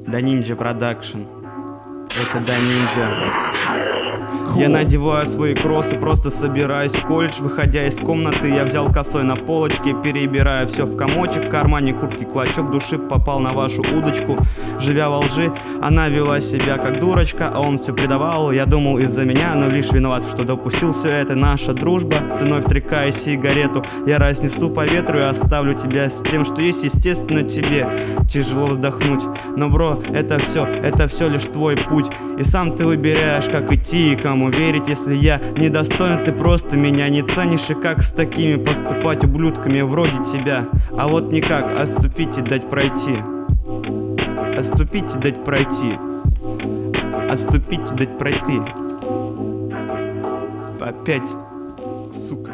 Да Ninja Production. Это Да Ninja. Я надеваю свои кроссы, просто собираюсь в колледж. Выходя из комнаты, я взял косой на полочке, перебирая все в комочек. В кармане куртки клочок души попал на вашу удочку. Живя во лжи, она вела себя как дурочка, а он все предавал. Я думал из-за меня, но лишь виноват, что допустил все это. Наша дружба ценой в 3К и сигарету я разнесу по ветру и оставлю тебя с тем, что есть. Естественно, тебе тяжело вздохнуть, но, бро, это все лишь твой путь. И сам ты выбираешь, как идти и кому верить. Если я недостоин, ты просто меня не ценишь. И как с такими поступать ублюдками вроде тебя? А вот никак, отступить и дать пройти. Отступить и дать пройти. Отступить и дать пройти. Опять, сука.